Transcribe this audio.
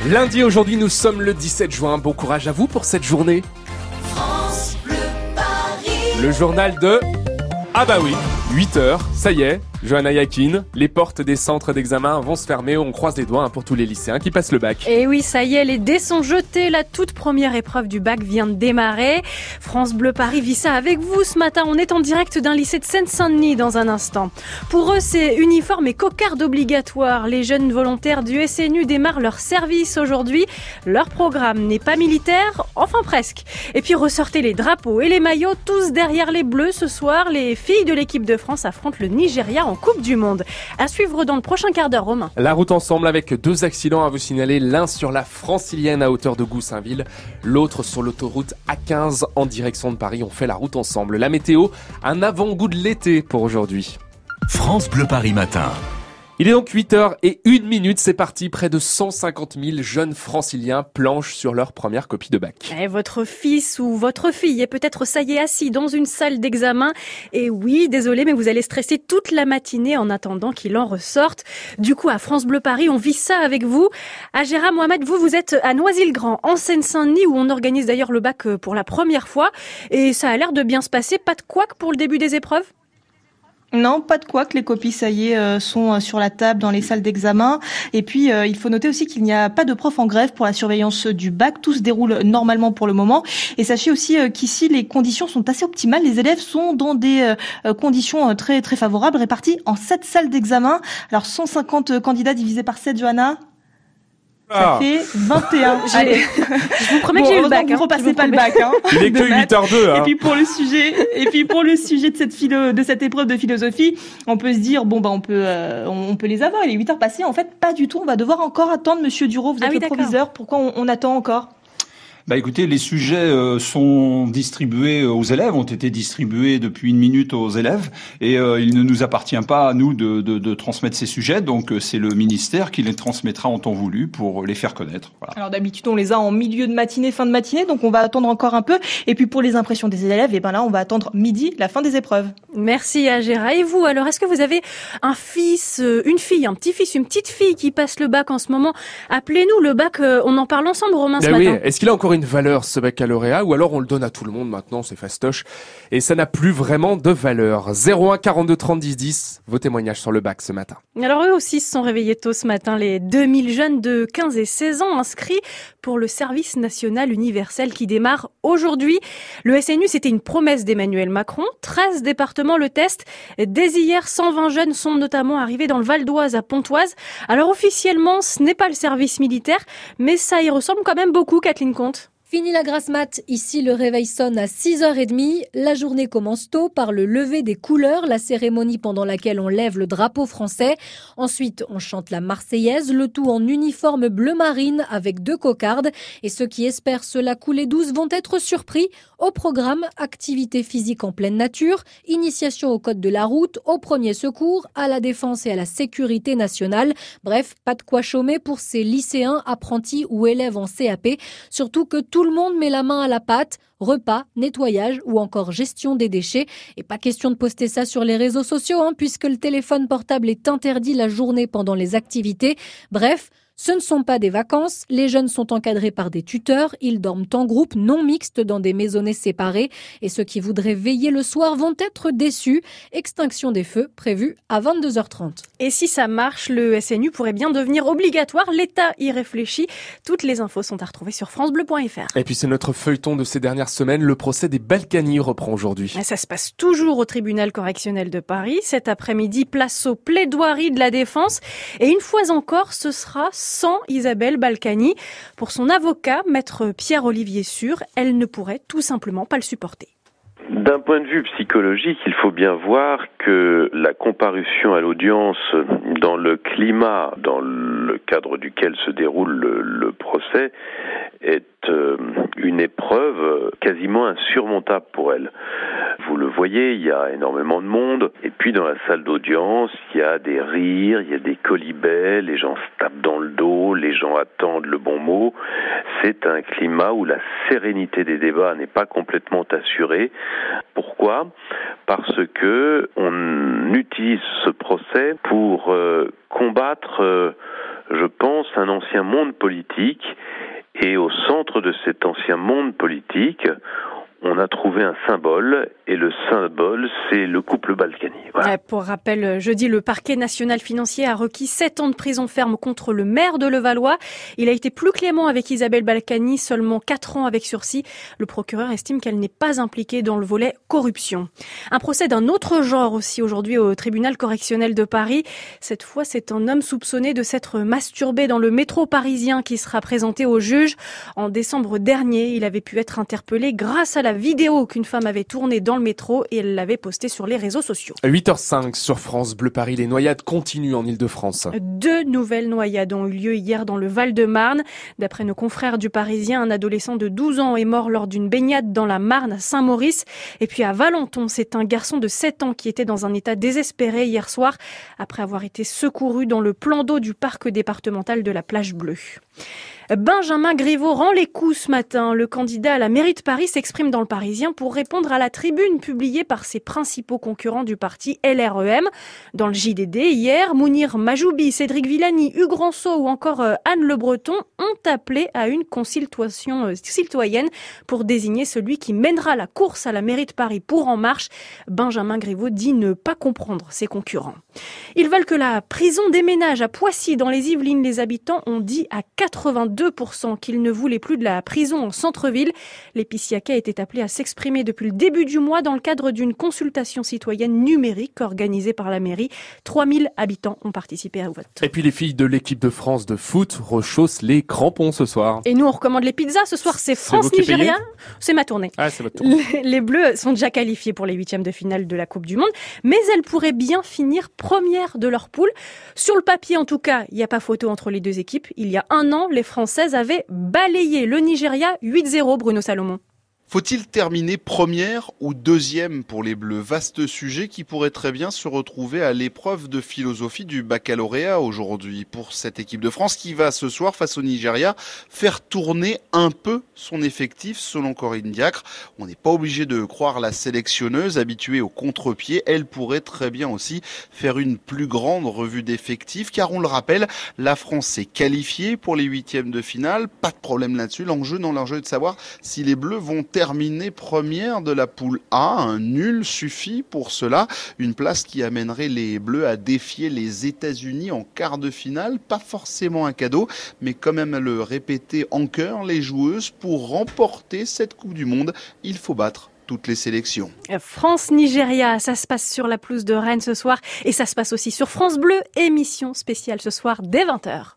Lundi, aujourd'hui, nous sommes le 17 juin. Bon courage à vous pour cette journée. France Bleu Paris. Le journal de... Ah bah oui, 8h, ça y est, Johanna Yakin, les portes des centres d'examen vont se fermer, on croise les doigts pour tous les lycéens qui passent le bac. Et oui, ça y est, les dés sont jetés, la toute première épreuve du bac vient de démarrer. France Bleu Paris vit ça avec vous ce matin, on est en direct d'un lycée de Seine-Saint-Denis dans un instant. Pour eux, c'est uniforme et cocarde obligatoire. Les jeunes volontaires du SNU démarrent leur service aujourd'hui. Leur programme n'est pas militaire, enfin presque. Et puis ressortez les drapeaux et les maillots, tous derrière les bleus ce soir. Les filles de l'équipe de France affrontent le Nigeria en Coupe du Monde. À suivre dans le prochain quart d'heure, Romain. La route ensemble avec 2 accidents à vous signaler, l'un sur la Francilienne à hauteur de Goussainville, l'autre sur l'autoroute A15 en direction de Paris. On fait la route ensemble. La météo, un avant-goût de l'été pour aujourd'hui. France Bleu Paris matin. Il est donc 8h01, c'est parti. Près de 150 000 jeunes franciliens planchent sur leur première copie de bac. Et votre fils ou votre fille est peut-être, ça y est, assis dans une salle d'examen. Et oui, désolé, mais vous allez stresser toute la matinée en attendant qu'il en ressorte. Du coup, à France Bleu Paris, on vit ça avec vous. Agera Mohamed, vous êtes à Noisy-le-Grand, en Seine-Saint-Denis, où on organise d'ailleurs le bac pour la première fois. Et ça a l'air de bien se passer. Pas de couac pour le début des épreuves ? Non, pas de couac, les copies, ça y est, sont sur la table dans les salles d'examen. Et puis, il faut noter aussi qu'il n'y a pas de prof en grève pour la surveillance du bac. Tout se déroule normalement pour le moment. Et sachez aussi qu'ici, les conditions sont assez optimales. Les élèves sont dans des conditions très très favorables, répartis en 7 salles d'examen. Alors, 150 candidats divisés par 7, Johanna. Ça fait 21. Allez. Je vous promets que j'ai eu le bac. Vous repassez pas le bac. Hein, il est que 8h02. Et puis pour le sujet de cette épreuve de philosophie, on peut se dire on peut les avoir. Il est 8h passées. En fait, pas du tout. On va devoir encore attendre. Monsieur Duro, vous êtes le proviseur. Pourquoi on attend encore? Écoutez, les sujets sont distribués aux élèves, ont été distribués depuis 1 minute aux élèves, et il ne nous appartient pas à nous de transmettre ces sujets, donc c'est le ministère qui les transmettra en temps voulu pour les faire connaître. Voilà. Alors d'habitude on les a en milieu de matinée, fin de matinée, donc on va attendre encore un peu, et puis pour les impressions des élèves, là on va attendre midi, la fin des épreuves. Merci Agera. Et vous alors, est-ce que vous avez un fils, une fille, un petit-fils, une petite fille qui passe le bac en ce moment? Appelez-nous, le bac, on en parle ensemble Romain ce matin. Est-ce qu'il a encore une valeur ce baccalauréat, ou alors on le donne à tout le monde maintenant, c'est fastoche et ça n'a plus vraiment de valeur? 01 42 30 10 10, vos témoignages sur le bac ce matin. Alors eux aussi se sont réveillés tôt ce matin, les 2000 jeunes de 15 et 16 ans inscrits pour le service national universel qui démarre aujourd'hui. Le SNU, c'était une promesse d'Emmanuel Macron. 13 départements le testent. Dès hier, 120 jeunes sont notamment arrivés dans le Val d'Oise à Pontoise. Alors officiellement, ce n'est pas le service militaire, mais ça y ressemble quand même beaucoup, Kathleen Comte. Fini la grasse mat, ici le réveil sonne à 6h30. La journée commence tôt par le lever des couleurs, la cérémonie pendant laquelle on lève le drapeau français. Ensuite, on chante la Marseillaise, le tout en uniforme bleu marine avec 2 cocardes. Et ceux qui espèrent se la couler douce vont être surpris. Au programme, activité physique en pleine nature, initiation au code de la route, au premier secours, à la défense et à la sécurité nationale. Bref, pas de quoi chômer pour ces lycéens, apprentis ou élèves en CAP. Surtout que tout le monde met la main à la pâte, repas, nettoyage ou encore gestion des déchets. Et pas question de poster ça sur les réseaux sociaux, puisque le téléphone portable est interdit la journée pendant les activités. Bref, ce ne sont pas des vacances, les jeunes sont encadrés par des tuteurs, ils dorment en groupe non mixte dans des maisonnées séparées et ceux qui voudraient veiller le soir vont être déçus. Extinction des feux prévue à 22h30. Et si ça marche, le SNU pourrait bien devenir obligatoire, l'État y réfléchit. Toutes les infos sont à retrouver sur francebleu.fr. Et puis c'est notre feuilleton de ces dernières semaines, le procès des Balkany reprend aujourd'hui. Ça se passe toujours au tribunal correctionnel de Paris. Cet après-midi, place aux plaidoiries de la défense. Et une fois encore, ce sera sans Isabelle Balkany. Pour son avocat, maître Pierre-Olivier Sûr, elle ne pourrait tout simplement pas le supporter. D'un point de vue psychologique, il faut bien voir que la comparution à l'audience dans le climat dans le cadre duquel se déroule le procès est une épreuve quasiment insurmontable pour elle. Vous le voyez, il y a énormément de monde, et puis dans la salle d'audience, il y a des rires, il y a des quolibets, les gens se tapent dans le dos, les gens attendent le bon mot. C'est un climat où la sérénité des débats n'est pas complètement assurée. Pourquoi ? Parce que on utilise ce procès pour combattre, je pense, un ancien monde politique. Et au centre de cet ancien monde politique, on a trouvé un symbole, et le symbole, c'est le couple Balkany. Voilà. Pour rappel, jeudi, le parquet national financier a requis 7 ans de prison ferme contre le maire de Levallois. Il a été plus clément avec Isabelle Balkany, seulement 4 ans avec sursis. Le procureur estime qu'elle n'est pas impliquée dans le volet corruption. Un procès d'un autre genre aussi aujourd'hui au tribunal correctionnel de Paris. Cette fois, c'est un homme soupçonné de s'être masturbé dans le métro parisien qui sera présenté au juge. En décembre dernier, il avait pu être interpellé grâce à la vidéo qu'une femme avait tournée dans le métro et elle l'avait postée sur les réseaux sociaux. 8h05 sur France Bleu Paris, les noyades continuent en Ile-de-France. 2 nouvelles noyades ont eu lieu hier dans le Val-de-Marne. D'après nos confrères du Parisien, un adolescent de 12 ans est mort lors d'une baignade dans la Marne à Saint-Maurice. Et puis à Valenton, c'est un garçon de 7 ans qui était dans un état désespéré hier soir après avoir été secouru dans le plan d'eau du parc départemental de la Plage Bleue. Benjamin Griveaux rend les coups ce matin. Le candidat à la mairie de Paris s'exprime dans le Parisien pour répondre à la tribune publiée par ses principaux concurrents du parti LREM. Dans le JDD, hier, Mounir Majoubi, Cédric Villani, Hugues Ranceau ou encore Anne Le Breton ont appelé à une consultation citoyenne pour désigner celui qui mènera la course à la mairie de Paris pour En Marche. Benjamin Griveaux dit ne pas comprendre ses concurrents. Ils veulent que la prison déménage à Poissy dans les Yvelines. Les habitants ont dit à 82% qu'ils ne voulaient plus de la prison en centre-ville. L'Épiciaquais était appelé à s'exprimer depuis le début du mois dans le cadre d'une consultation citoyenne numérique organisée par la mairie. 3000 habitants ont participé au vote. Et puis les filles de l'équipe de France de foot rechaussent les crampons ce soir. Et nous, on recommande les pizzas. Ce soir, c'est France-Nigeria. C'est ma tournée. Ah, c'est votre tournée. Les Bleus sont déjà qualifiés pour les 8e de finale de la Coupe du Monde, mais elles pourraient bien finir premières de leur poule. Sur le papier, en tout cas, il n'y a pas photo entre les deux équipes. Il y a un an, les Françaises avaient balayé le Nigeria 8-0, Bruno Salomon. Faut-il terminer première ou deuxième pour les Bleus? Vaste sujet qui pourrait très bien se retrouver à l'épreuve de philosophie du baccalauréat aujourd'hui pour cette équipe de France qui va ce soir face au Nigeria faire tourner un peu son effectif selon Corinne Diacre. On n'est pas obligé de croire la sélectionneuse habituée au contre-pied. Elle pourrait très bien aussi faire une plus grande revue d'effectifs car on le rappelle, la France est qualifiée pour les 8e de finale. Pas de problème là-dessus. L'enjeu est de savoir si les Bleus vont terminer première de la poule A. Un nul suffit pour cela. Une place qui amènerait les Bleus à défier les États-Unis en quart de finale. Pas forcément un cadeau, mais quand même à le répéter en chœur, les joueuses, pour remporter cette Coupe du Monde, il faut battre toutes les sélections. France-Nigeria, ça se passe sur la pelouse de Rennes ce soir et ça se passe aussi sur France Bleu, émission spéciale ce soir dès 20h.